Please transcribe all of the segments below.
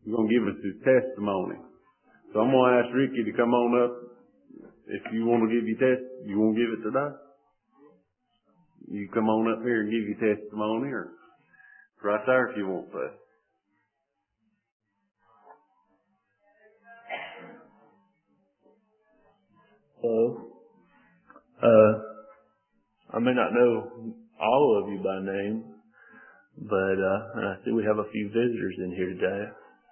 He's going to give us his testimony. So I'm going to ask Ricky to come on up. If you want to give your you want to give it today? You come on up here and give your testimony, or right there if you want to. Hello. I may not know all of you by name, but I see we have a few visitors in here today.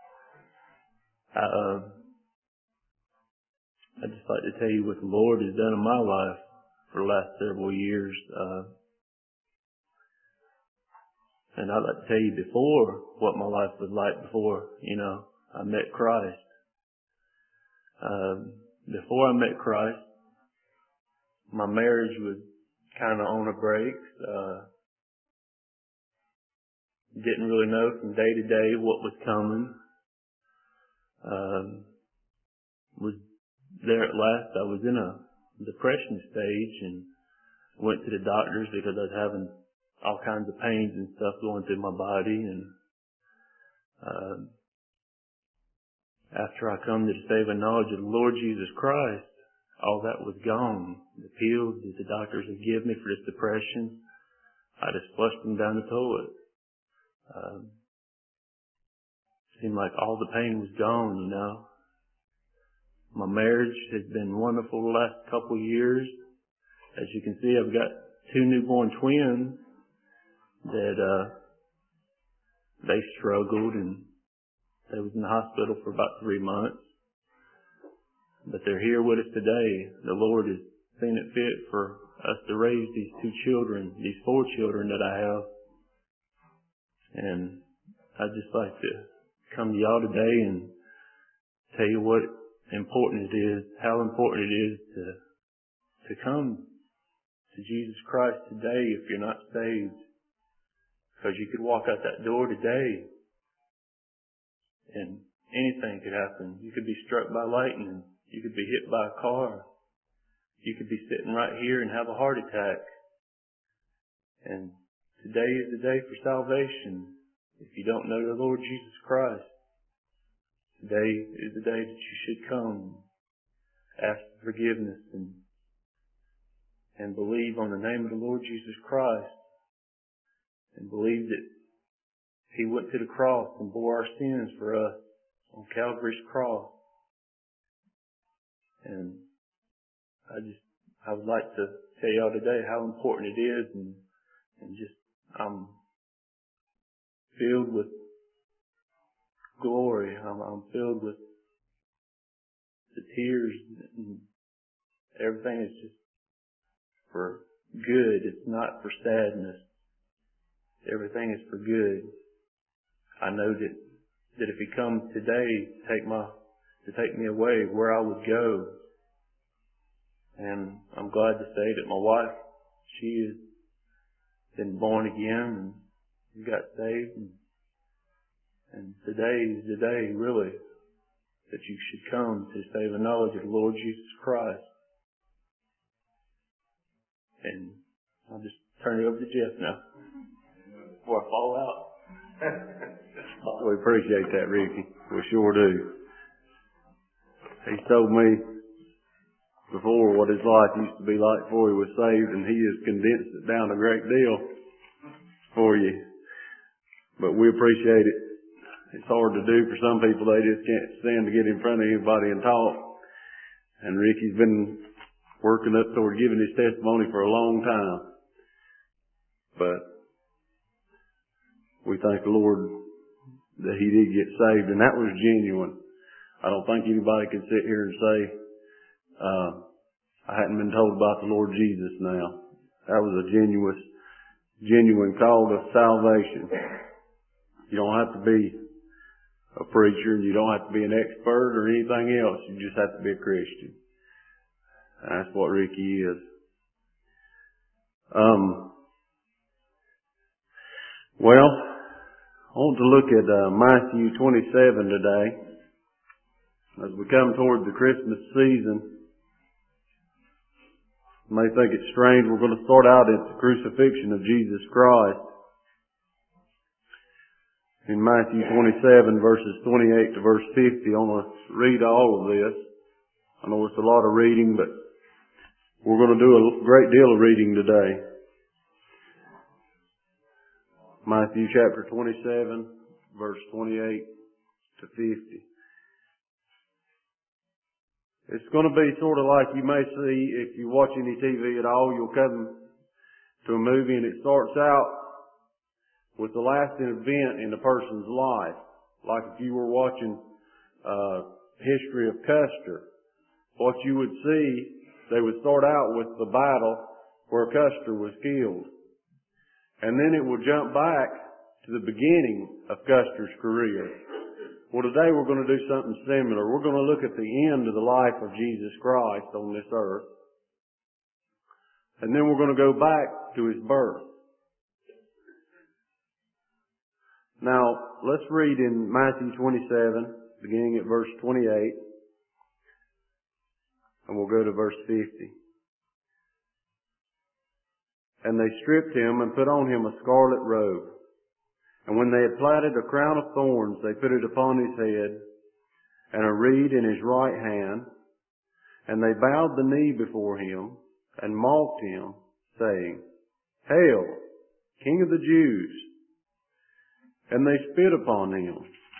I'd just like to tell you what the Lord has done in my life for the last several years. And I'd like to tell you before what my life was like before, I met Christ. Before I met Christ, my marriage was kind of on a break. Didn't really know from day to day what was coming. Was there at last. I was in a depression stage and went to the doctors because I was having all kinds of pains and stuff going through my body. And after I come to the saving knowledge of the Lord Jesus Christ, all that was gone. The pills that the doctors had given me for this depression, I just flushed them down the toilet. Seemed like all the pain was gone, My marriage has been wonderful the last couple of years. As you can see, I've got 2 newborn twins that they struggled, and they was in the hospital for about 3 months. But they're here with us today. The Lord has seen it fit for us to raise these 2 children, these 4 children that I have. And I'd just like to come to y'all today and tell you what important it is, how important it is to come to Jesus Christ today if you're not saved. Because you could walk out that door today and anything could happen. You could be struck by lightning. You could be hit by a car. You could be sitting right here and have a heart attack. And today is the day for salvation. If you don't know the Lord Jesus Christ, today is the day that you should come, ask for forgiveness, and believe on the name of the Lord Jesus Christ, and believe that He went to the cross and bore our sins for us on Calvary's cross. And I would like to tell y'all today how important it is, and just I'm filled with glory. I'm filled with the tears, and everything is just for good. It's not for sadness. Everything is for good. I know that if He comes today to take me away, where I would go. And I'm glad to say that my wife, she has been born again and got saved. And today is the day, really, that you should come to save the knowledge of the Lord Jesus Christ. And I'll just turn it over to Jeff now, before I fall out. We appreciate that, Ricky. We sure do. He told me before what his life used to be like before he was saved, and he has condensed it down a great deal for you. But we appreciate it. It's hard to do for some people. They just can't stand to get in front of anybody and talk. And Ricky's been working up toward giving his testimony for a long time. But we thank the Lord that he did get saved, and that was genuine. I don't think anybody could sit here and say, I hadn't been told about the Lord Jesus now. That was a genuine call to salvation. You don't have to be a preacher, and you don't have to be an expert or anything else. You just have to be a Christian. And that's what Ricky is. Well, I want to look at Matthew 27 today. As we come toward the Christmas season, you may think it's strange. We're going to start out at the crucifixion of Jesus Christ. in Matthew 27, verses 28 to verse 50. I want to read all of this. I know it's a lot of reading, but we're going to do a great deal of reading today. Matthew chapter 27, verse 28 to 50. It's going to be sort of like you may see if you watch any TV at all. You'll come to a movie and it starts out with the last event in a person's life. Like if you were watching History of Custer, what you would see, they would start out with the battle where Custer was killed. And then it will jump back to the beginning of Custer's career. Well, today we're going to do something similar. We're going to look at the end of the life of Jesus Christ on this earth. And then we're going to go back to His birth. Now, let's read in Matthew 27, beginning at verse 28. And we'll go to verse 50. And they stripped Him and put on Him a scarlet robe. And when they had plaited a crown of thorns, they put it upon His head, and a reed in His right hand. And they bowed the knee before Him, and mocked Him, saying, Hail, King of the Jews! And they spit upon Him,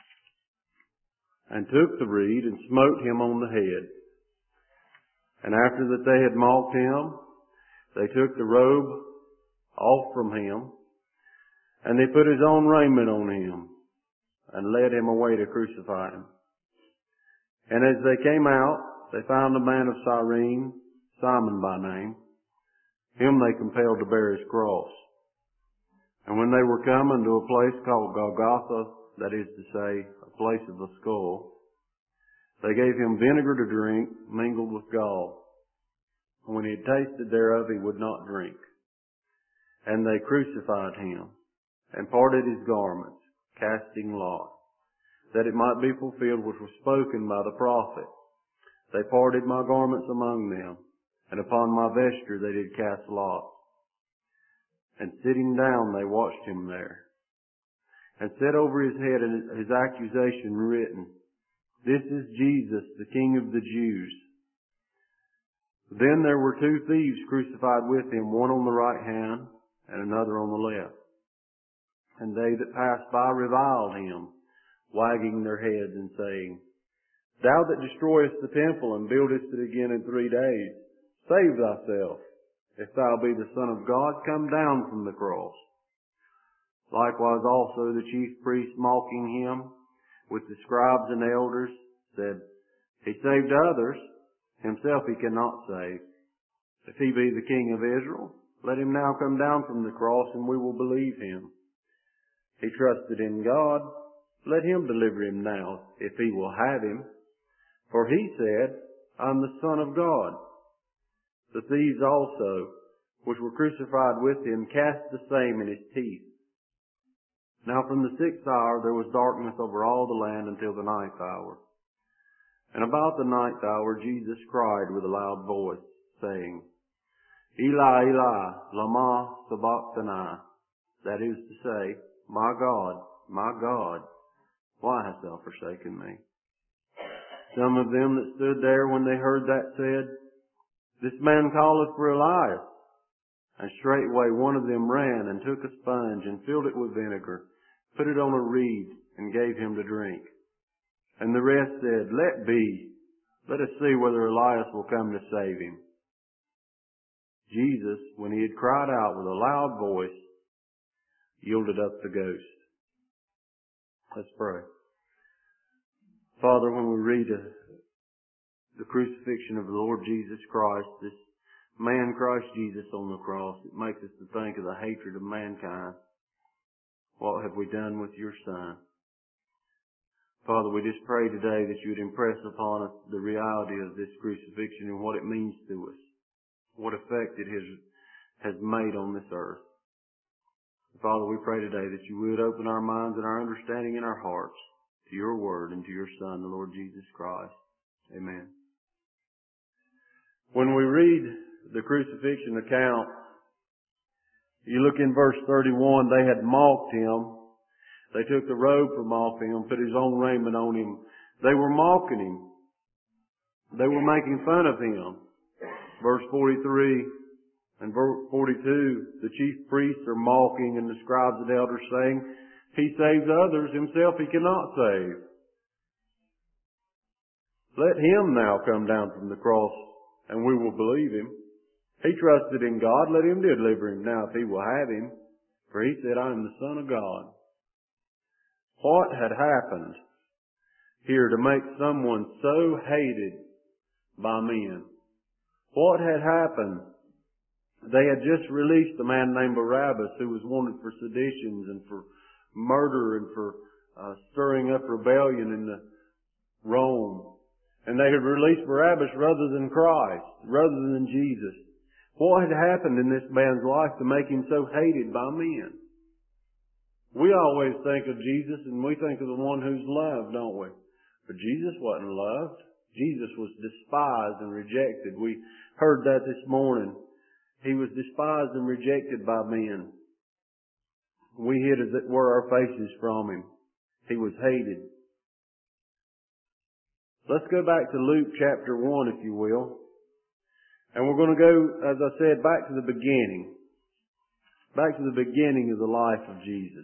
and took the reed, and smote Him on the head. And after that they had mocked Him, they took the robe off from Him, and they put His own raiment on Him, and led Him away to crucify Him. And as they came out, they found a man of Cyrene, Simon by name. Him they compelled to bear His cross. And when they were coming to a place called Golgotha, that is to say, a place of the skull, they gave Him vinegar to drink, mingled with gall. And when He had tasted thereof, He would not drink. And they crucified Him, and parted His garments, casting lot, that it might be fulfilled which was spoken by the prophet. They parted my garments among them, and upon my vesture they did cast lots. And sitting down they watched Him there, and set over His head His accusation written, This is Jesus, the King of the Jews. Then there were two thieves crucified with Him, one on the right hand, and another on the left. And they that passed by reviled Him, wagging their heads and saying, Thou that destroyest the temple and buildest it again in 3 days, save thyself. If thou be the Son of God, come down from the cross. Likewise also the chief priests mocking Him with the scribes and elders said, He saved others, Himself He cannot save. If He be the King of Israel, let Him now come down from the cross and we will believe Him. He trusted in God, let Him deliver Him now, if He will have Him. For He said, I am the Son of God. The thieves also, which were crucified with Him, cast the same in His teeth. Now from the 6th hour there was darkness over all the land until the 9th hour. And about the 9th hour Jesus cried with a loud voice, saying, Eli, Eli, lama sabachthani. That is to say, my God, why hast thou forsaken me? Some of them that stood there when they heard that said, This man calleth for Elias. And straightway one of them ran and took a sponge and filled it with vinegar, put it on a reed, and gave him to drink. And the rest said, Let be. Let us see whether Elias will come to save him. Jesus, when He had cried out with a loud voice, yielded up the ghost. Let's pray. Father, when we read the crucifixion of the Lord Jesus Christ, this man Christ Jesus on the cross, it makes us to think of the hatred of mankind. What have we done with Your Son? Father, we just pray today that You would impress upon us the reality of this crucifixion and what it means to us, what effect it has made on this earth. Father, we pray today that You would open our minds and our understanding in our hearts to Your Word and to Your Son, the Lord Jesus Christ. Amen. When we read the crucifixion account, you look in verse 31, they had mocked Him, They took the robe from off him, put his own raiment on him. They were mocking him. They were making fun of him. Verse 43 and verse 42, the chief priests are mocking, and the scribes and elders saying, he saves others, himself he cannot save. Let him now come down from the cross, and we will believe him. He trusted in God, let him deliver him now if he will have him. For he said, I am the Son of God. What had happened here to make someone so hated by men? What had happened? They had just released a man named Barabbas who was wanted for seditions and for murder and for stirring up rebellion in Rome. And they had released Barabbas rather than Christ, rather than Jesus. What had happened in this man's life to make him so hated by men? We always think of Jesus and we think of the one who's loved, don't we? But Jesus wasn't loved. Jesus was despised and rejected. We heard that this morning. He was despised and rejected by men. We hid, as it were, our faces from him. He was hated. Let's go back to Luke chapter 1, if you will. And we're going to go, as I said, back to the beginning. Back to the beginning of the life of Jesus.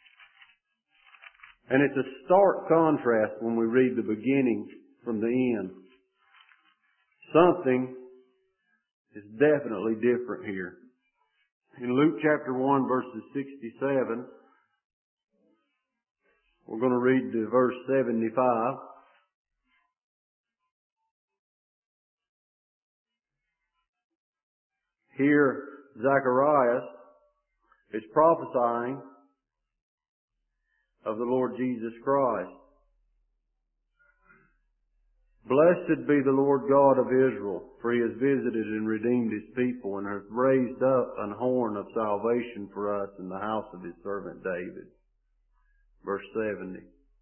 And it's a stark contrast when we read the beginning from the end. Something is definitely different here. In Luke chapter 1, verses 67, we're going to read to verse 75. Here, Zacharias is prophesying of the Lord Jesus Christ. Blessed be the Lord God of Israel, for he has visited and redeemed his people, and hath raised up an horn of salvation for us in the house of his servant David. Verse 70.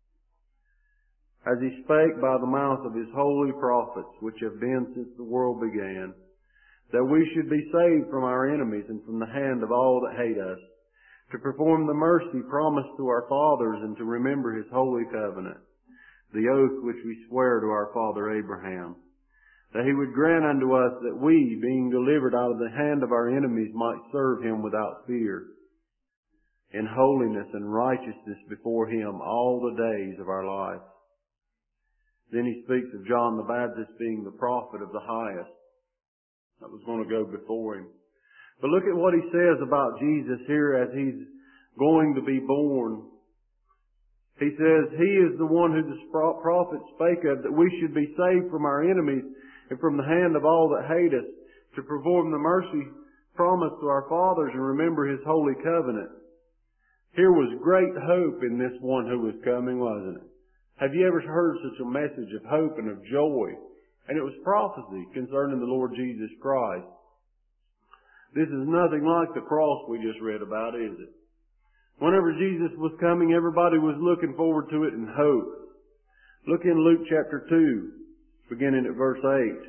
As he spake by the mouth of his holy prophets, which have been since the world began, that we should be saved from our enemies and from the hand of all that hate us, to perform the mercy promised to our fathers and to remember his holy covenant, the oath which we swear to our father Abraham, that he would grant unto us that we, being delivered out of the hand of our enemies, might serve him without fear, in holiness and righteousness before him all the days of our life. Then he speaks of John the Baptist being the prophet of the highest that was going to go before him. But look at what he says about Jesus here as he's going to be born. He says, he is the one who the prophet spake of, that we should be saved from our enemies and from the hand of all that hate us, to perform the mercy promised to our fathers and remember his holy covenant. Here was great hope in this one who was coming, wasn't it? Have you ever heard such a message of hope and of joy? And it was prophecy concerning the Lord Jesus Christ. This is nothing like the cross we just read about, is it? Whenever Jesus was coming, everybody was looking forward to it in hope. Look in Luke chapter 2, beginning at verse 8.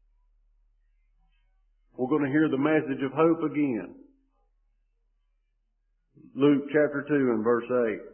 We're going to hear the message of hope again. Luke chapter 2 and verse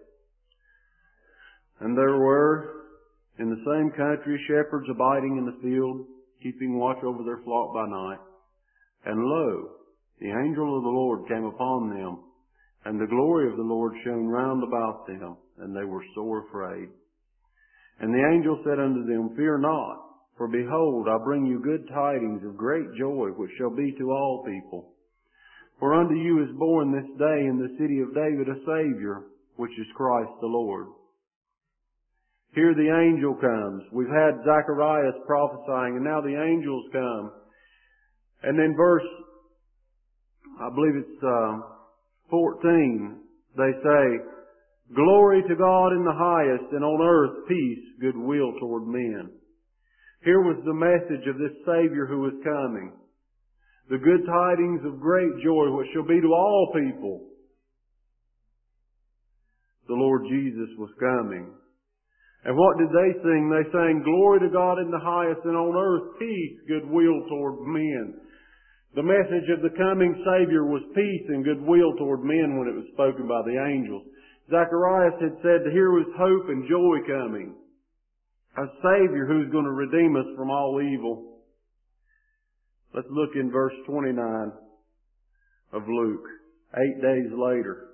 8. And there were in the same country shepherds abiding in the field, keeping watch over their flock by night. And lo, the angel of the Lord came upon them, and the glory of the Lord shone round about them, and they were sore afraid. And the angel said unto them, Fear not, for behold, I bring you good tidings of great joy, which shall be to all people. For unto you is born this day in the city of David a Savior, which is Christ the Lord. Here the angel comes. We've had Zacharias prophesying, and now the angels come. And then verse, I believe it's 14, they say, Glory to God in the highest, and on earth peace, goodwill toward men. Here was the message of this Savior who was coming. The good tidings of great joy, which shall be to all people. The Lord Jesus was coming. And what did they sing? They sang, Glory to God in the highest, and on earth peace, goodwill toward men. The message of the coming Savior was peace and goodwill toward men when it was spoken by the angels. Zacharias had said that here was hope and joy coming. A Savior who's going to redeem us from all evil. Let's look in verse 29 of Luke. 8 days later.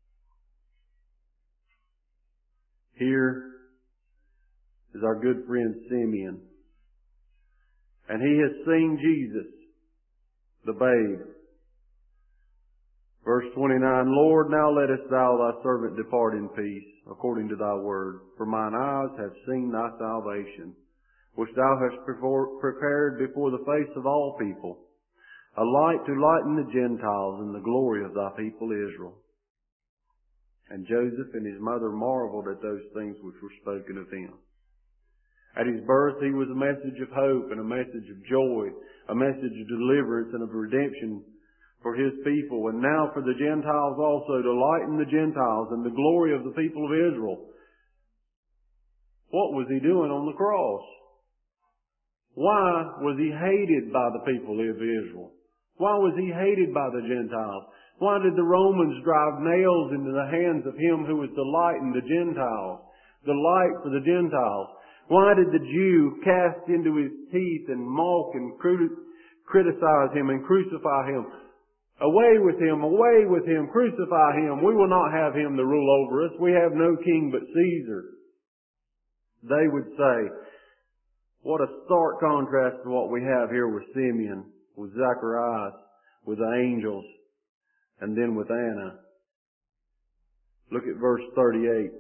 Here is our good friend Simeon. And he has seen Jesus, the babe. Verse 29, Lord, now lettest thou thy servant depart in peace, according to thy word. For mine eyes have seen thy salvation, which thou hast prepared before the face of all people, a light to lighten the Gentiles and the glory of thy people Israel. And Joseph and his mother marveled at those things which were spoken of him. At his birth he was a message of hope and a message of joy, a message of deliverance and of redemption for his people, and now for the Gentiles also, to lighten the Gentiles and the glory of the people of Israel. What was he doing on the cross? Why was he hated by the people of Israel? Why was he hated by the Gentiles? Why did the Romans drive nails into the hands of him who was to lighten the Gentiles, the light for the Gentiles? Why did the Jew cast into his teeth and mock and criticize him and crucify him? Away with him, crucify him. We will not have him to rule over us. We have no king but Caesar. They would say, what a stark contrast to what we have here with Simeon, with Zacharias, with the angels, and then with Anna. Look at verse 38.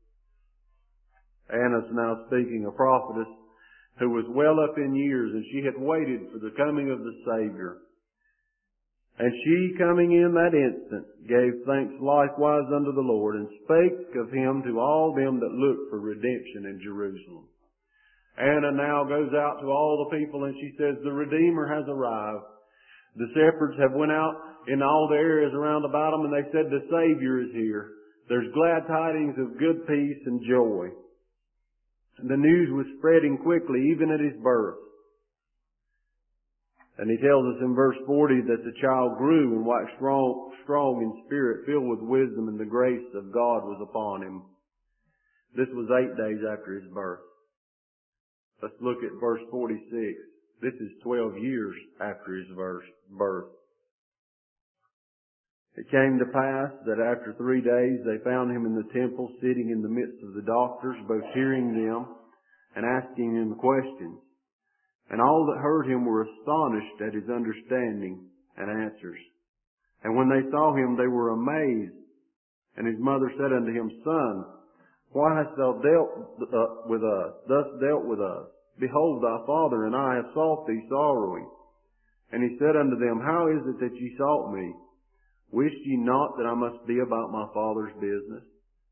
Anna's now speaking, a prophetess who was well up in years, and she had waited for the coming of the Savior. And she, coming in that instant, gave thanks likewise unto the Lord, and spake of him to all them that looked for redemption in Jerusalem. Anna now goes out to all the people, and she says, the Redeemer has arrived. The shepherds have went out in all the areas around about them, and they said, the Savior is here. There's glad tidings of good peace and joy. And the news was spreading quickly, even at his birth. And he tells us in verse 40 that the child grew and waxed strong in spirit, filled with wisdom, and the grace of God was upon him. This was 8 days after his birth. Let's look at verse 46. This is 12 years after his birth. It came to pass that after 3 days they found him in the temple, sitting in the midst of the doctors, both hearing them and asking him questions. And all that heard him were astonished at his understanding and answers. And when they saw him, they were amazed. And his mother said unto him, Son, why hast thou dealt with us? Behold, thy father and I have sought thee sorrowing. And he said unto them, How is it that ye sought me? Wist ye not that I must be about my father's business?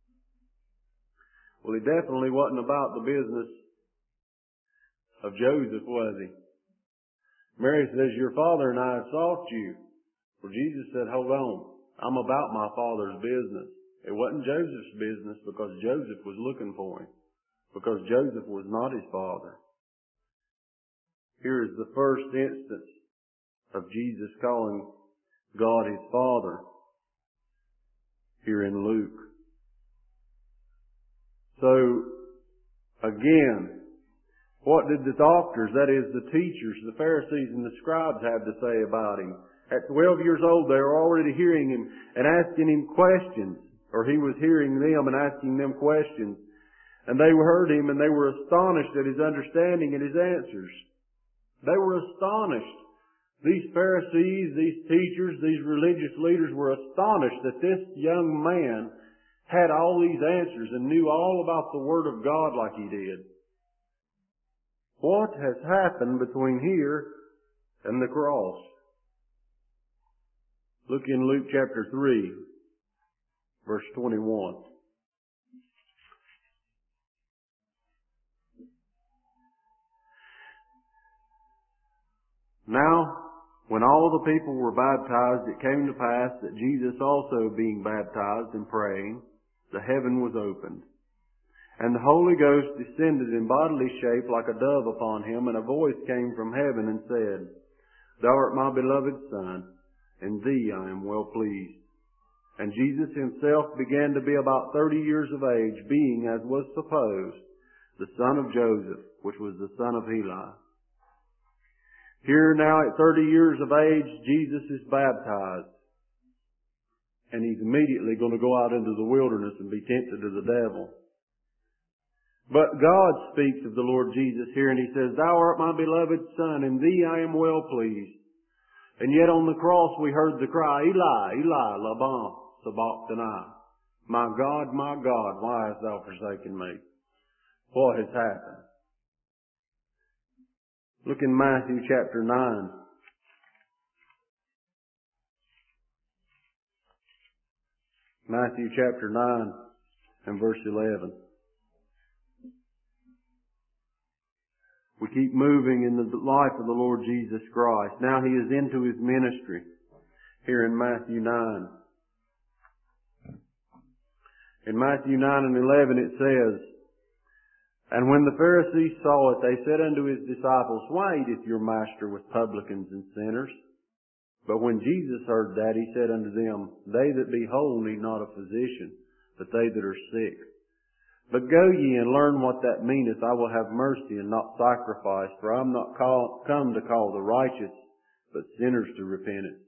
Well, he definitely wasn't about the business of Joseph, was he? Mary says, Your father and I have sought you. Well, Jesus said, Hold on. I'm about my father's business. It wasn't Joseph's business because Joseph was looking for him. Because Joseph was not his father. Here is the first instance of Jesus calling God his Father here in Luke. So, again, what did the doctors, that is the teachers, the Pharisees and the scribes have to say about him? At 12 years old, they were already hearing him and asking him questions, or he was hearing them and asking them questions. And they heard him and they were astonished at his understanding and his answers. They were astonished. These Pharisees, these teachers, these religious leaders were astonished that this young man had all these answers and knew all about the Word of God like he did. What has happened between here and the cross? Look in Luke chapter 3, verse 21. Now, when all the people were baptized, it came to pass that Jesus also being baptized and praying, the heaven was opened. And the Holy Ghost descended in bodily shape like a dove upon him, and a voice came from heaven and said, Thou art my beloved Son, in thee I am well pleased. And Jesus himself began to be about 30 years of age, being, as was supposed, the son of Joseph, which was the son of Heli. Here now at 30 years of age, Jesus is baptized. And he's immediately going to go out into the wilderness and be tempted of the devil. But God speaks of the Lord Jesus here, and he says, Thou art my beloved Son, in thee I am well pleased. And yet on the cross we heard the cry, Eli, Eli, lama sabachthani. My God, why hast thou forsaken me? What has happened? Look in Matthew chapter 9. Matthew chapter 9 and verse 11. We keep moving in the life of the Lord Jesus Christ. Now he is into his ministry here in Matthew 9. In Matthew 9 and 11 it says, And when the Pharisees saw it, they said unto his disciples, Why eateth your master with publicans and sinners? But when Jesus heard that, he said unto them, They that be whole need not a physician, but they that are sick. But go ye and learn what that meaneth, I will have mercy and not sacrifice, for I am not come to call the righteous, but sinners to repentance.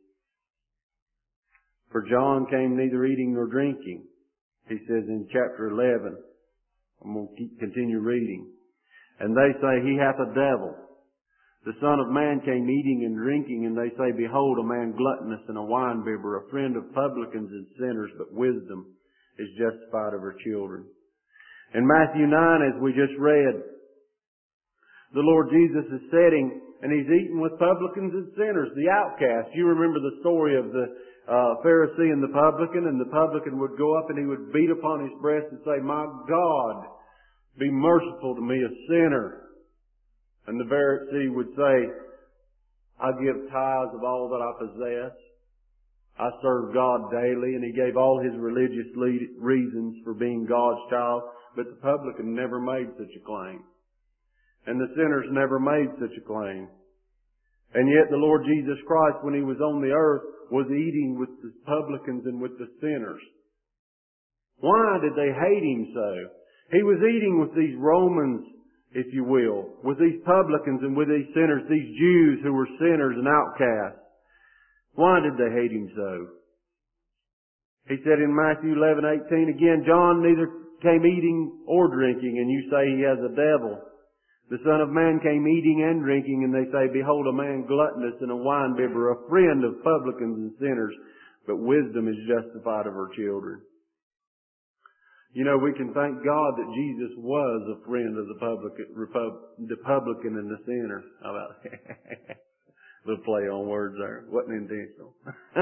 For John came neither eating nor drinking, he says in chapter 11. I'm going to continue reading. And they say, He hath a devil. The Son of Man came eating and drinking, and they say, Behold, a man gluttonous and a winebibber, a friend of publicans and sinners, but wisdom is justified of her children. In Matthew 9, as we just read, the Lord Jesus is sitting, and He's eating with publicans and sinners, the outcasts. You remember the story of the Pharisee and the publican would go up and he would beat upon his breast and say, My God, be merciful to me, a sinner. And the Pharisee would say, I give tithes of all that I possess. I serve God daily. And he gave all his religious reasons for being God's child. But the publican never made such a claim. And the sinners never made such a claim. And yet the Lord Jesus Christ, when He was on the earth, was eating with the publicans and with the sinners. Why did they hate Him so? He was eating with these Romans, if you will, with these publicans and with these sinners, these Jews who were sinners and outcasts. Why did they hate Him so? He said in Matthew 11:18 again, John neither came eating or drinking, and you say he has a devil. The Son of Man came eating and drinking, and they say, Behold, a man gluttonous and a winebibber, a friend of publicans and sinners, but wisdom is justified of her children. You know, we can thank God that Jesus was a friend of the publican and the sinner. How about that? Little play on words there. Wasn't intentional.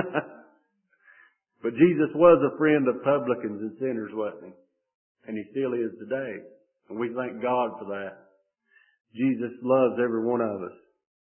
But Jesus was a friend of publicans and sinners, wasn't He? And He still is today. And we thank God for that. Jesus loves every one of us.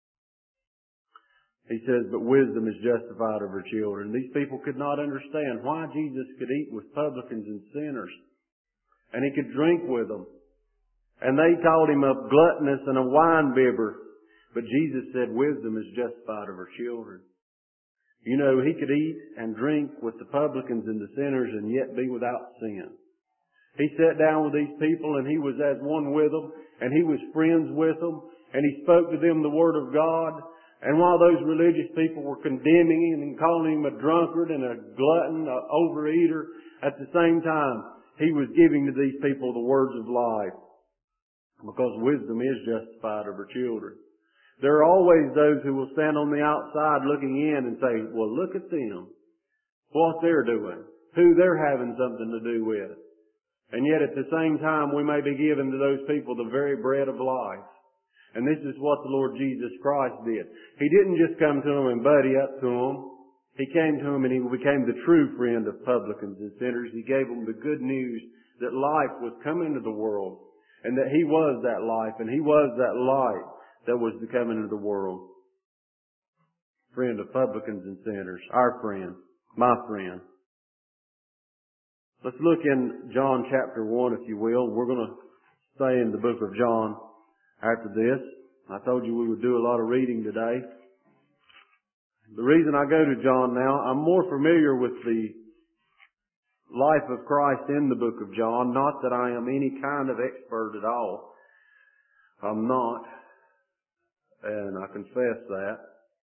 He says, but wisdom is justified of her children. These people could not understand why Jesus could eat with publicans and sinners. And He could drink with them. And they called Him a gluttonous and a winebibber. But Jesus said wisdom is justified of her children. You know, He could eat and drink with the publicans and the sinners and yet be without sin. He sat down with these people and He was as one with them, and He was friends with them, and He spoke to them the Word of God. And while those religious people were condemning Him and calling Him a drunkard and a glutton, an overeater, at the same time, He was giving to these people the words of life. Because wisdom is justified of her children. There are always those who will stand on the outside looking in and say, well, look at them. What they're doing. Who they're having something to do with. And yet at the same time, we may be giving to those people the very bread of life. And this is what the Lord Jesus Christ did. He didn't just come to them and buddy up to them. He came to them and He became the true friend of publicans and sinners. He gave them the good news that life was coming into the world. And that He was that life. And He was that light that was to come into the world. Friend of publicans and sinners. Our friend. My friend. Let's look in John chapter 1, if you will. We're going to stay in the book of John after this. I told you we would do a lot of reading today. The reason I go to John now, I'm more familiar with the life of Christ in the book of John. Not that I am any kind of expert at all. I'm not, and I confess that.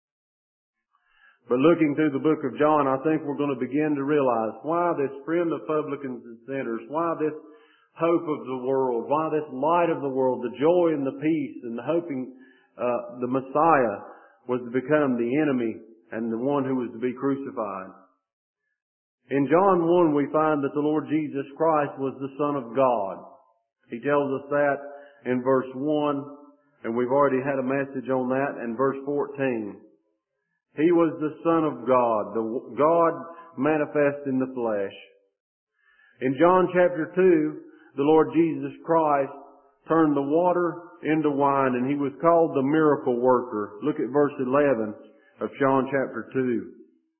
But looking through the book of John, I think we're going to begin to realize why this friend of publicans and sinners, why this hope of the world, why this light of the world, the joy and the peace and the hoping the Messiah was to become the enemy and the one who was to be crucified. In John 1, we find that the Lord Jesus Christ was the Son of God. He tells us that in verse 1, and we've already had a message on that, and verse 14. He was the Son of God, the God manifest in the flesh. In John chapter 2, the Lord Jesus Christ turned the water into wine, and He was called the miracle worker. Look at verse 11 of John chapter 2.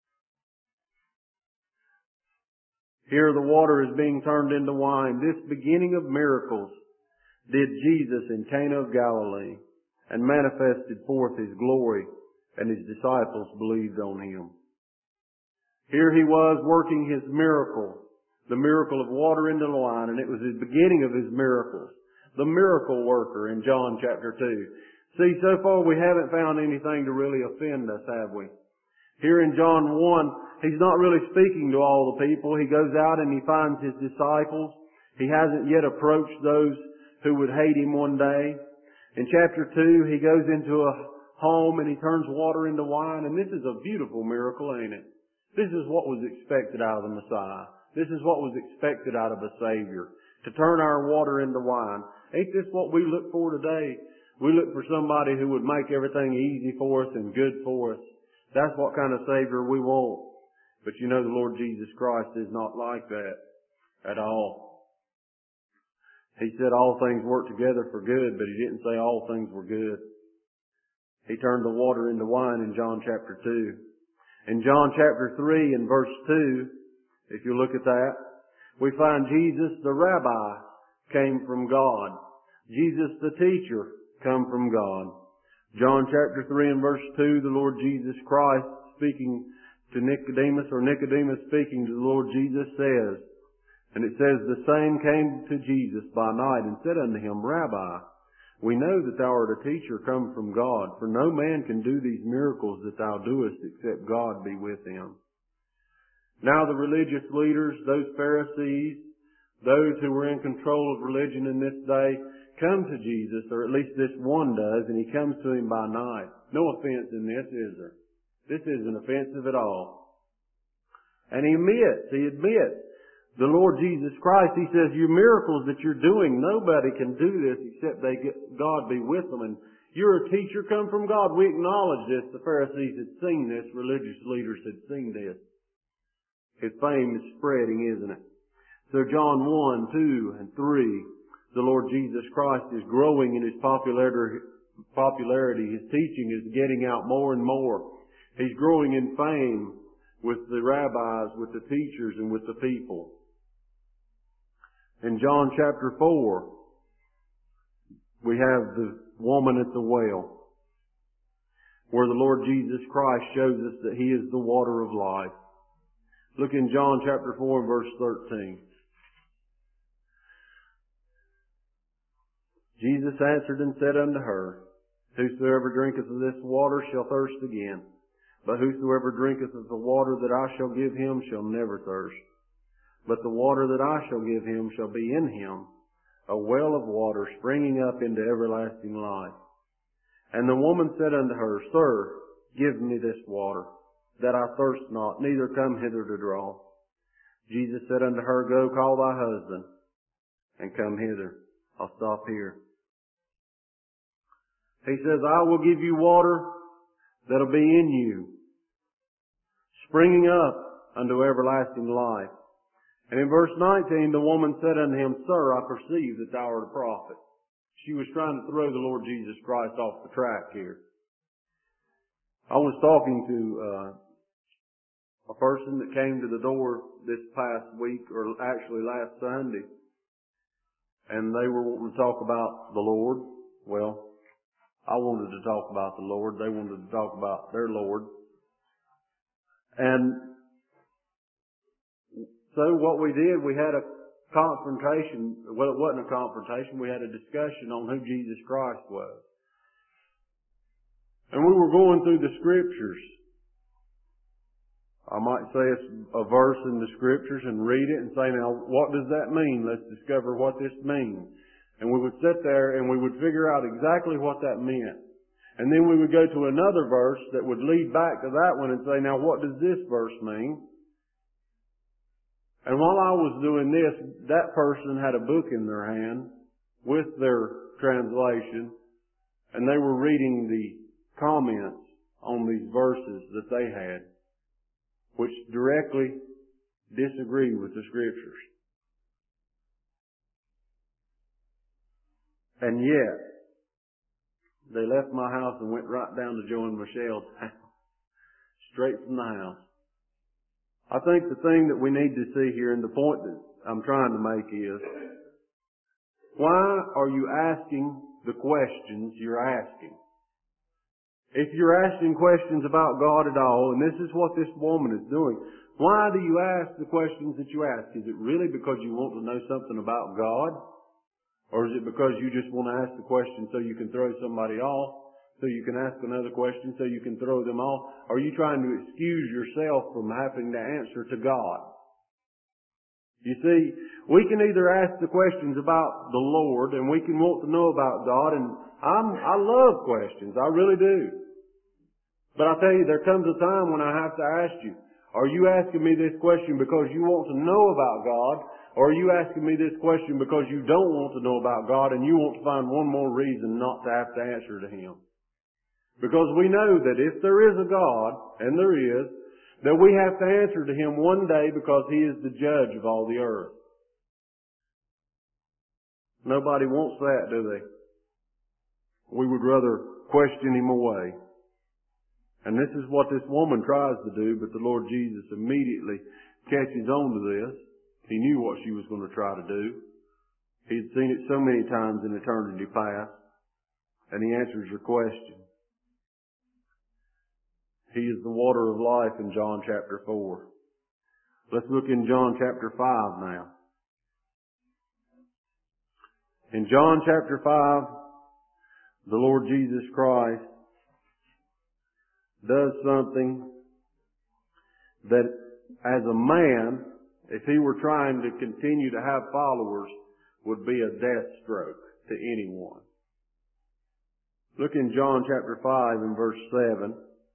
Here the water is being turned into wine. This beginning of miracles did Jesus in Cana of Galilee, and manifested forth His glory, and His disciples believed on Him. Here He was working His miracle, the miracle of water into wine, and it was the beginning of His miracles. The miracle worker in John chapter 2. See, so far we haven't found anything to really offend us, have we? Here in John 1, He's not really speaking to all the people. He goes out and He finds His disciples. He hasn't yet approached those who would hate Him one day. In chapter 2, He goes into a home and He turns water into wine, and this is a beautiful miracle, ain't it? This is what was expected out of the Messiah. This is what was expected out of a Savior, to turn our water into wine. Ain't this what we look for today? We look for somebody who would make everything easy for us and good for us. That's what kind of Savior we want. But you know, the Lord Jesus Christ is not like that at all. He said all things work together for good, but He didn't say all things were good. He turned the water into wine in John chapter 2. In John chapter 3 and verse 2, if you look at that, we find Jesus the Rabbi came from God. Jesus the teacher come from God. John chapter 3 and verse 2, the Lord Jesus Christ speaking to Nicodemus, or Nicodemus speaking to the Lord Jesus says, and it says, the same came to Jesus by night and said unto Him, Rabbi, we know that Thou art a teacher come from God, for no man can do these miracles that Thou doest except God be with him. Now the religious leaders, those Pharisees, those who were in control of religion in this day, come to Jesus, or at least this one does, and he comes to Him by night. No offense in this, is there? This isn't offensive at all. And he admits, the Lord Jesus Christ, He says, your miracles that you're doing, nobody can do this except God be with them. And you're a teacher come from God. We acknowledge this. The Pharisees had seen this. Religious leaders had seen this. His fame is spreading, isn't it? So John 1, 2, and 3, the Lord Jesus Christ is growing in His popularity. His teaching is getting out more and more. He's growing in fame with the rabbis, with the teachers, and with the people. In John chapter 4, we have the woman at the well, where the Lord Jesus Christ shows us that He is the water of life. Look in John chapter 4 and verse 13. Jesus answered and said unto her, Whosoever drinketh of this water shall thirst again, but whosoever drinketh of the water that I shall give him shall never thirst. But the water that I shall give him shall be in him a well of water springing up into everlasting life. And the woman said unto her, Sir, give me this water, that I thirst not, neither come hither to draw. Jesus said unto her, Go, call thy husband, and come hither. I'll stop here. He says, I will give you water that'll be in you, springing up unto everlasting life. And in verse 19, the woman said unto him, Sir, I perceive that thou art a prophet. She was trying to throw the Lord Jesus Christ off the track here. I was talking to a person that came to the door this past week, or actually last Sunday, and they were wanting to talk about the Lord. Well, I wanted to talk about the Lord. They wanted to talk about their Lord. And So what we did, we had a confrontation. Well, it wasn't a confrontation. We had a discussion on who Jesus Christ was. And we were going through the Scriptures. I might say it's a verse in the Scriptures and read it and say, now, what does that mean? Let's discover what this means. And we would sit there and we would figure out exactly what that meant. And then we would go to another verse that would lead back to that one and say, now what does this verse mean? And while I was doing this, that person had a book in their hand with their translation, and they were reading the comments on these verses that they had, which directly disagree with the Scriptures. And yet, they left my house and went right down to join Michelle's house. Straight from the house. I think the thing that we need to see here, and the point that I'm trying to make is, why are you asking the questions you're asking? If you're asking questions about God at all, and this is what this woman is doing, why do you ask the questions that you ask? Is it really because you want to know something about God? Or is it because you just want to ask the question so you can throw somebody off? So you can ask another question so you can throw them off? Are you trying to excuse yourself from having to answer to God? You see, we can either ask the questions about the Lord and we can want to know about God, and I love questions. I really do. But I tell you, there comes a time when I have to ask you, are you asking me this question because you want to know about God? Or are you asking me this question because you don't want to know about God and you want to find one more reason not to have to answer to Him? Because we know that if there is a God, and there is, that we have to answer to Him one day because He is the judge of all the earth. Nobody wants that, do they? We would rather question Him away. And this is what this woman tries to do, but the Lord Jesus immediately catches on to this. He knew what she was going to try to do. He had seen it so many times in eternity past. And He answers her question. He is the water of life in John chapter 4. Let's look in John chapter 5 now. In John chapter 5, the Lord Jesus Christ does something that as a man, if He were trying to continue to have followers, would be a death stroke to anyone. Look in John chapter 5 and verse 7.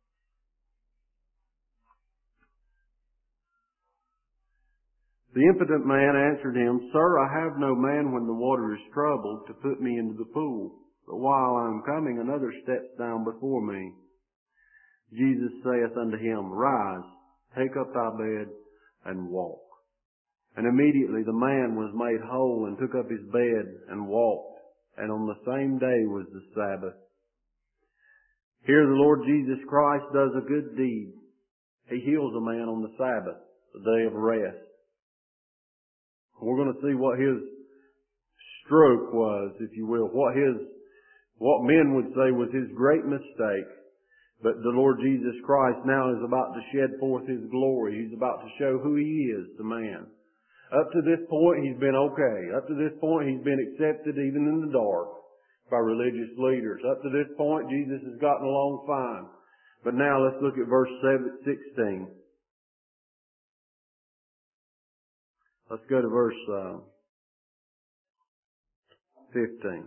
The impotent man answered Him, Sir, I have no man when the water is troubled to put me into the pool. But while I am coming, another steps down before me. Jesus saith unto him, Rise, take up thy bed, and walk. And immediately the man was made whole, and took up his bed, and walked. And on the same day was the Sabbath. Here the Lord Jesus Christ does a good deed. He heals a man on the Sabbath, the day of rest. We're going to see what his stroke was, if you will, what men would say was his great mistake. But the Lord Jesus Christ now is about to shed forth His glory. He's about to show who He is to man. Up to this point, He's been okay. Up to this point, He's been accepted even in the dark by religious leaders. Up to this point, Jesus has gotten along fine. But now let's look at verse 16. Let's go to verse 15.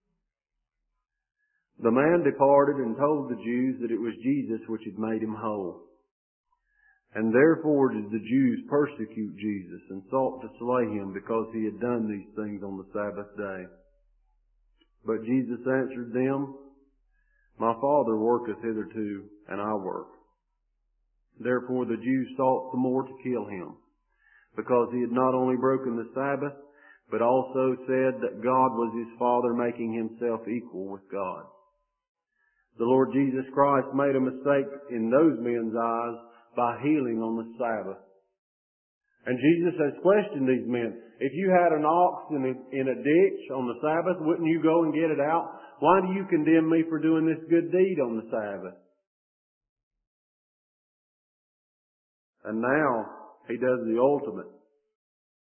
The man departed and told the Jews that it was Jesus which had made him whole. And therefore did the Jews persecute Jesus and sought to slay Him because He had done these things on the Sabbath day. But Jesus answered them, My Father worketh hitherto, and I work. Therefore the Jews sought the more to kill Him, because He had not only broken the Sabbath, but also said that God was His Father, making Himself equal with God. The Lord Jesus Christ made a mistake in those men's eyes by healing on the Sabbath. And Jesus has questioned these men. If you had an ox in a ditch on the Sabbath, wouldn't you go and get it out? Why do you condemn me for doing this good deed on the Sabbath? And now He does the ultimate.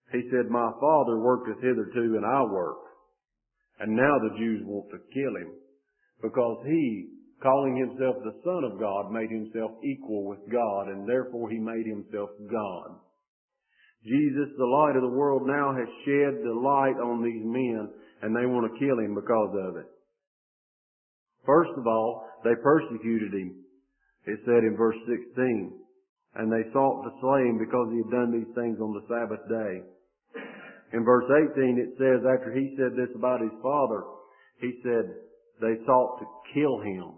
He said, my Father worketh hitherto, and I work. And now the Jews want to kill him, because he, calling himself the Son of God, made himself equal with God, and therefore he made himself God. Jesus, the light of the world, now has shed the light on these men, and they want to kill him because of it. First of all, they persecuted him. It said in verse 16, and they sought to slay him because he had done these things on the Sabbath day. In verse 18 it says, after he said this about his Father, he said, they sought to kill him.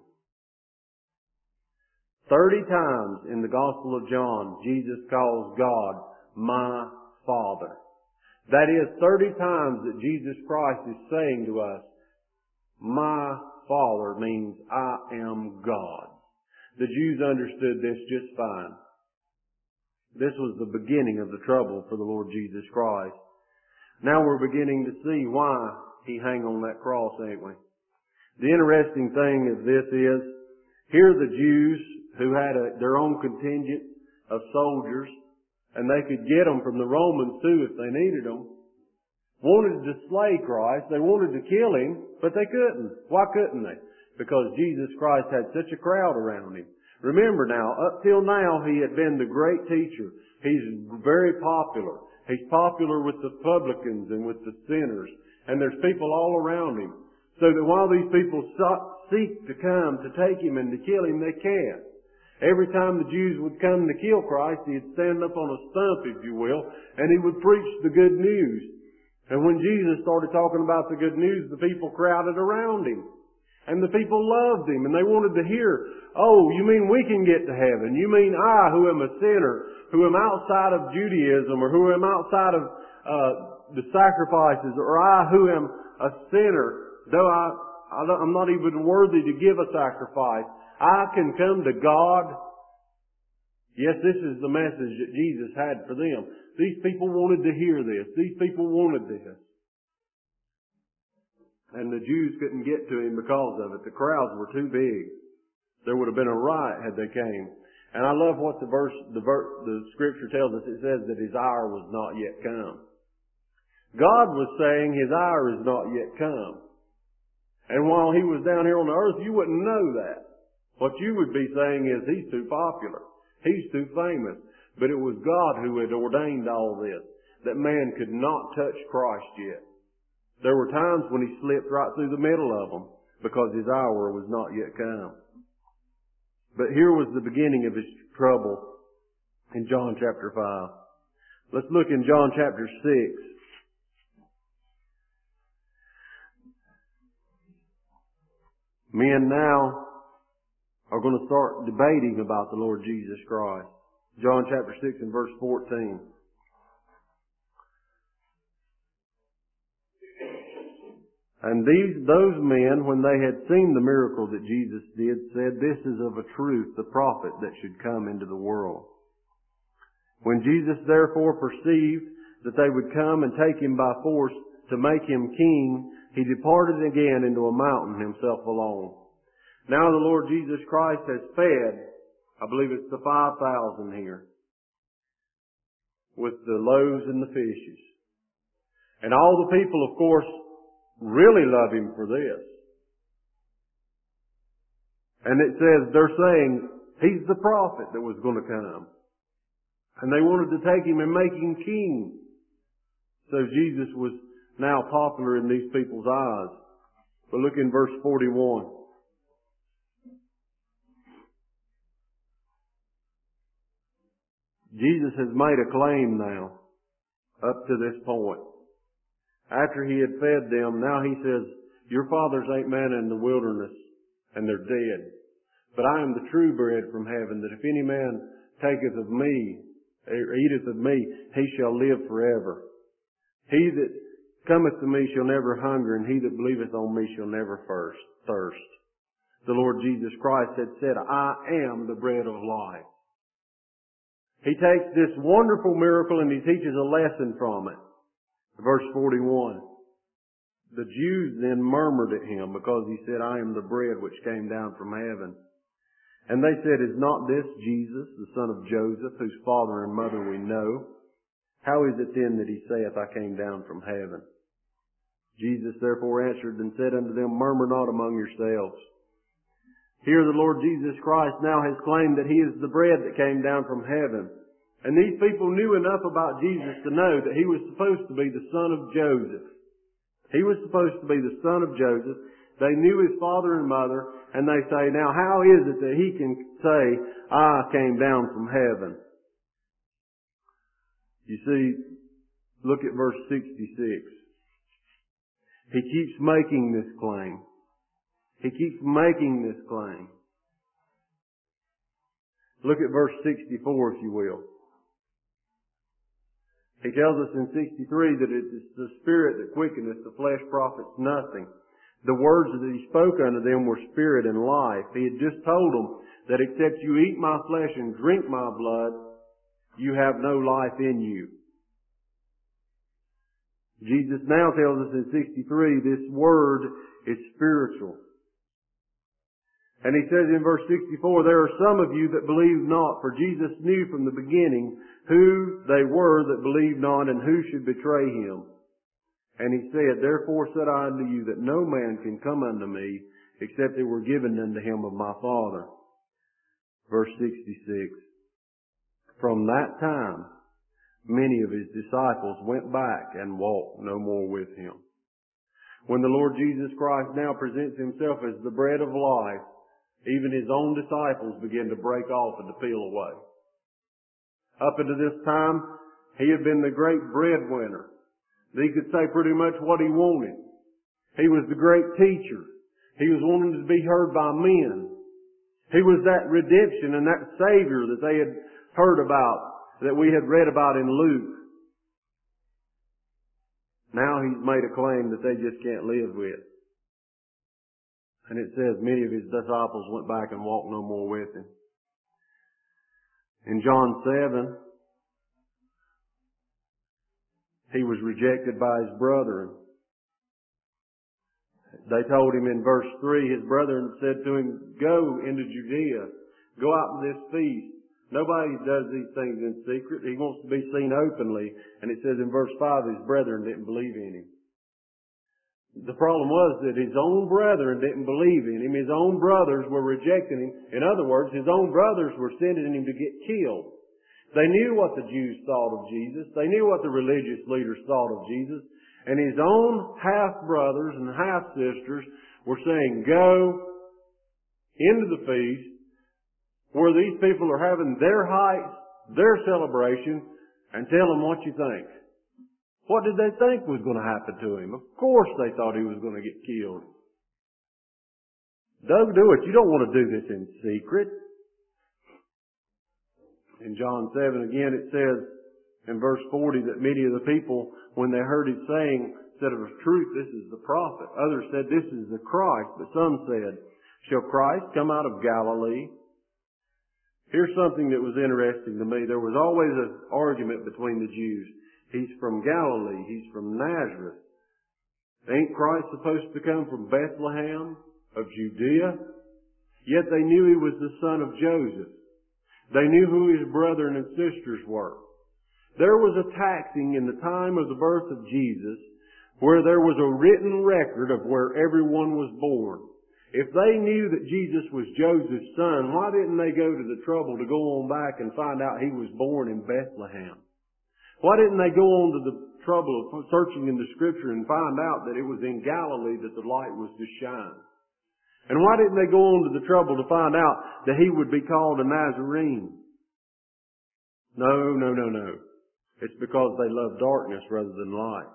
30 times in the Gospel of John, Jesus calls God my Father. That is 30 times that Jesus Christ is saying to us, my Father means I am God. The Jews understood this just fine. This was the beginning of the trouble for the Lord Jesus Christ. Now we're beginning to see why he hung on that cross, ain't we? The interesting thing of this is, here the Jews who had their own contingent of soldiers, and they could get them from the Romans too if they needed them, wanted to slay Christ. They wanted to kill him, but they couldn't. Why couldn't they? Because Jesus Christ had such a crowd around him. Remember now, up till now he had been the great teacher. He's very popular. He's popular with the publicans and with the sinners. And there's people all around him. So that while these people seek to come to take him and to kill him, they can't. Every time the Jews would come to kill Christ, he'd stand up on a stump, if you will, and he would preach the good news. And when Jesus started talking about the good news, the people crowded around him. And the people loved him, and they wanted to hear, oh, you mean we can get to heaven? You mean I, who am a sinner, who am outside of Judaism, or who am outside of the sacrifices, or I, who am a sinner, though I'm not even worthy to give a sacrifice, I can come to God? Yes, this is the message that Jesus had for them. These people wanted to hear this. These people wanted this. And the Jews couldn't get to him because of it. The crowds were too big. There would have been a riot had they came. And I love what the scripture tells us. It says that his hour was not yet come. God was saying his hour is not yet come. And while he was down here on the earth, you wouldn't know that. What you would be saying is he's too popular. He's too famous. But it was God who had ordained all this, that man could not touch Christ yet. There were times when he slipped right through the middle of them because his hour was not yet come. But here was the beginning of his trouble in John chapter 5. Let's look in John chapter 6. Men now are going to start debating about the Lord Jesus Christ. John chapter 6 and verse 14. And those men, when they had seen the miracle that Jesus did, said, this is of a truth the prophet that should come into the world. When Jesus therefore perceived that they would come and take him by force to make him king, he departed again into a mountain himself alone. Now the Lord Jesus Christ has fed, I believe it's the 5,000 here, with the loaves and the fishes. And all the people, of course, really love him for this. And it says, they're saying, he's the prophet that was going to come. And they wanted to take him and make him king. So Jesus was now popular in these people's eyes. But look in verse 41. Jesus has made a claim now, up to this point. After he had fed them, now he says, your fathers ate manna in the wilderness, and they're dead. But I am the true bread from heaven, that if any man taketh of me, or eateth of me, he shall live forever. He that cometh to me shall never hunger, and he that believeth on me shall never thirst. The Lord Jesus Christ had said, I am the bread of life. He takes this wonderful miracle and he teaches a lesson from it. Verse 41. The Jews then murmured at him because he said, I am the bread which came down from heaven. And they said, is not this Jesus, the son of Joseph, whose father and mother we know? How is it then that he saith, I came down from heaven? Jesus therefore answered and said unto them, Murmur not among yourselves. Here the Lord Jesus Christ now has claimed that He is the bread that came down from heaven. And these people knew enough about Jesus to know that He was supposed to be the son of Joseph. He was supposed to be the son of Joseph. They knew His father and mother, and they say, now how is it that He can say, I came down from heaven? You see, look at verse 66. He keeps making this claim. He keeps making this claim. Look at verse 64, if you will. He tells us in 63 that it is the Spirit that quickeneth, the flesh profits nothing. The words that He spoke unto them were spirit and life. He had just told them that except you eat my flesh and drink my blood, you have no life in you. Jesus now tells us in 63 this word is spiritual. And He says in verse 64, there are some of you that believe not, for Jesus knew from the beginning who they were that believed not and who should betray Him. And He said, therefore said I unto you that no man can come unto me except it were given unto him of my Father. Verse 66. From that time, many of His disciples went back and walked no more with Him. When the Lord Jesus Christ now presents Himself as the bread of life, even His own disciples begin to break off and to peel away. Up until this time, He had been the great breadwinner. He could say pretty much what He wanted. He was the great teacher. He was wanting to be heard by men. He was that redemption and that Savior that they had heard about, that we had read about in Luke. Now He's made a claim that they just can't live with. And it says many of His disciples went back and walked no more with Him. In John 7, He was rejected by His brethren. They told Him in verse 3, His brethren said to Him, go into Judea, go out to this feast. Nobody does these things in secret. He wants to be seen openly. And it says in verse 5, His brethren didn't believe in Him. The problem was that His own brethren didn't believe in Him. His own brothers were rejecting Him. In other words, His own brothers were sending Him to get killed. They knew what the Jews thought of Jesus. They knew what the religious leaders thought of Jesus. And His own half-brothers and half-sisters were saying, go into the feast where these people are having their heights, their celebration, and tell them what you think. What did they think was going to happen to Him? Of course they thought He was going to get killed. Don't do it. You don't want to do this in secret. In John 7 again it says in verse 40 that many of the people, when they heard Him saying, said of truth, this is the prophet. Others said, this is the Christ. But some said, shall Christ come out of Galilee? Here's something that was interesting to me. There was always an argument between the Jews. He's from Galilee. He's from Nazareth. Ain't Christ supposed to come from Bethlehem of Judea? Yet they knew He was the son of Joseph. They knew who His brethren and sisters were. There was a taxing in the time of the birth of Jesus where there was a written record of where everyone was born. If they knew that Jesus was Joseph's son, why didn't they go to the trouble to go on back and find out He was born in Bethlehem? Why didn't they go on to the trouble of searching in the Scripture and find out that it was in Galilee that the light was to shine? And why didn't they go on to the trouble to find out that He would be called a Nazarene? No. It's because they love darkness rather than light.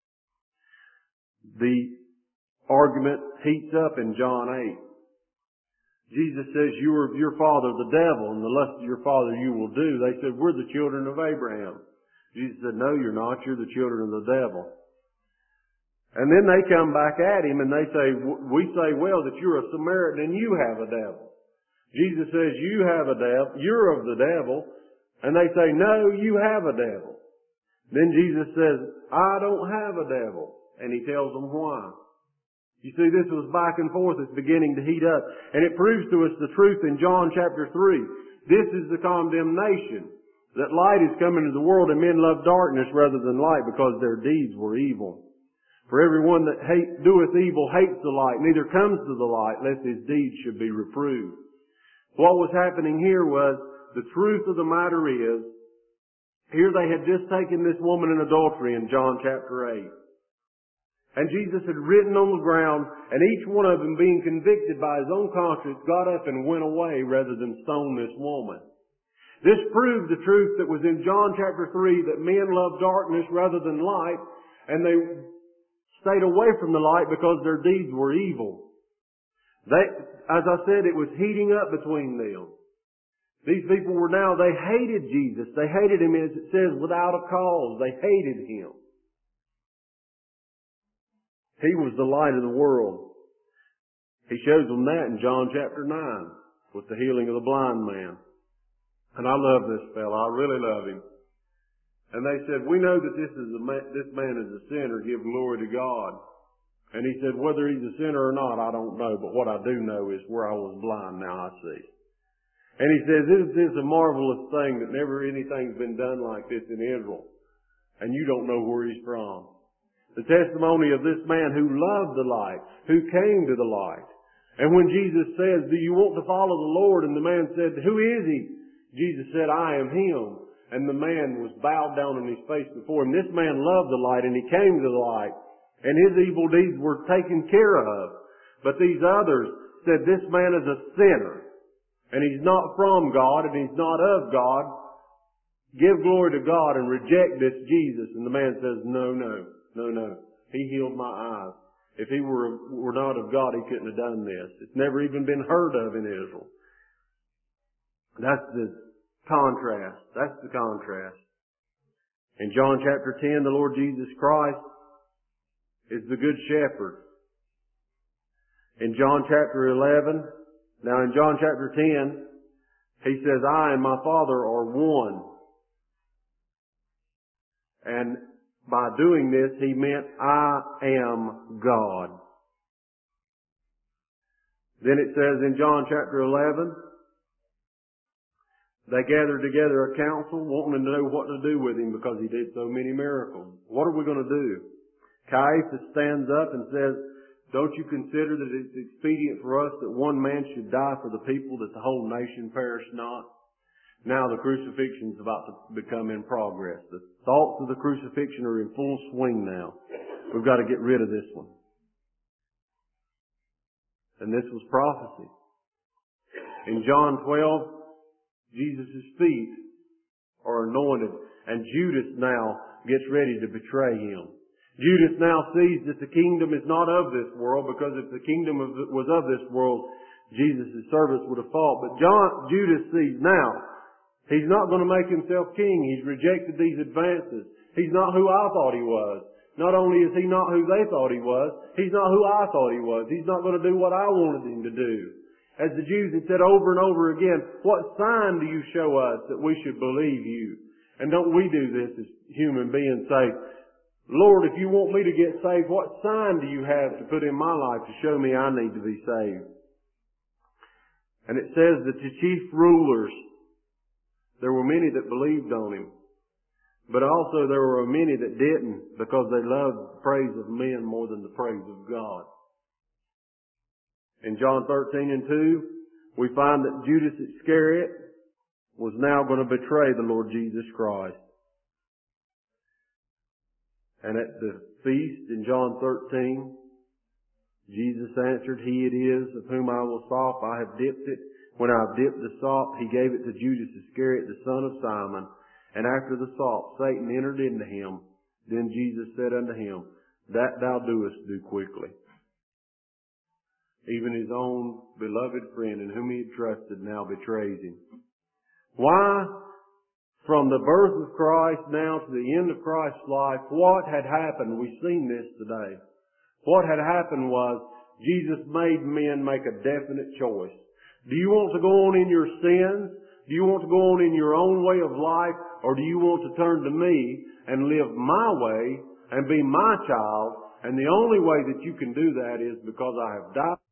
The argument heats up in John 8. Jesus says, you are of your father the devil, and the lust of your father you will do. They said, we're the children of Abraham. Jesus said, no, you're not. You're the children of the devil. And then they come back at Him and they say, we say, well, that you're a Samaritan and you have a devil. Jesus says, you have a devil. You're of the devil. And they say, no, you have a devil. Then Jesus says, I don't have a devil. And He tells them why. You see, this was back and forth. It's beginning to heat up. And it proves to us the truth in John chapter 3. This is the condemnation, that light is come into the world, and men love darkness rather than light, because their deeds were evil. For everyone that doeth evil hates the light, neither comes to the light, lest his deeds should be reproved. What was happening here was, the truth of the matter is, here they had just taken this woman in adultery in John chapter 8. And Jesus had written on the ground, and each one of them, being convicted by his own conscience, got up and went away rather than stone this woman. This proved the truth that was in John chapter 3, that men love darkness rather than light, and they stayed away from the light because their deeds were evil. As I said, it was heating up between them. These people they hated Jesus. They hated him, as it says, without a cause. They hated him. He was the light of the world. He shows them that in John chapter 9 with the healing of the blind man. And I love this fellow. I really love him. And they said, we know that this man is a sinner. Give glory to God. And he said, whether he's a sinner or not, I don't know. But what I do know is where I was blind, now I see. And he says, this is a marvelous thing that never anything's been done like this in Israel. And you don't know where he's from. The testimony of this man who loved the light, who came to the light. And when Jesus says, do you want to follow the Lord? And the man said, who is he? Jesus said, I am him. And the man was bowed down on his face before him. This man loved the light, and he came to the light. And his evil deeds were taken care of. But these others said, this man is a sinner. And he's not from God, and he's not of God. Give glory to God and reject this Jesus. And the man says, no. He healed my eyes. If he were not of God, he couldn't have done this. It's never even been heard of in Israel. That's the contrast. In John chapter 10, the Lord Jesus Christ is the Good Shepherd. In John chapter 11, now in John chapter 10, he says, I and my Father are one. And by doing this, he meant, I am God. Then it says in John chapter 11, they gathered together a council wanting to know what to do with him because he did so many miracles. What are we going to do? Caiaphas stands up and says, don't you consider that it's expedient for us that one man should die for the people, that the whole nation perish not? Now the crucifixion's about to become in progress. The thoughts of the crucifixion are in full swing now. We've got to get rid of this one. And this was prophecy. In John 12, Jesus' feet are anointed, and Judas now gets ready to betray him. Judas now sees that the kingdom is not of this world, because if the kingdom was of this world, Jesus' service would have fought. But Judas sees now, he's not going to make himself king. He's rejected these advances. He's not who I thought he was. Not only is he not who they thought he was, he's not who I thought he was. He's not going to do what I wanted him to do. As the Jews had said over and over again, what sign do you show us that we should believe you? And don't we do this as human beings, say, Lord, if you want me to get saved, what sign do you have to put in my life to show me I need to be saved? And it says that the chief rulers, there were many that believed on him. But also there were many that didn't, because they loved the praise of men more than the praise of God. In John 13 and 2, we find that Judas Iscariot was now going to betray the Lord Jesus Christ. And at the feast in John 13, Jesus answered, He it is of whom I will sop. I have dipped it. When I have dipped the sop, he gave it to Judas Iscariot, the son of Simon. And after the sop, Satan entered into him. Then Jesus said unto him, That thou doest, do quickly. Even his own beloved friend in whom he had trusted now betrays him. Why? From the birth of Christ now to the end of Christ's life, what had happened? We've seen this today. What had happened was Jesus made men make a definite choice. Do you want to go on in your sins? Do you want to go on in your own way of life? Or do you want to turn to me and live my way and be my child? And the only way that you can do that is because I have died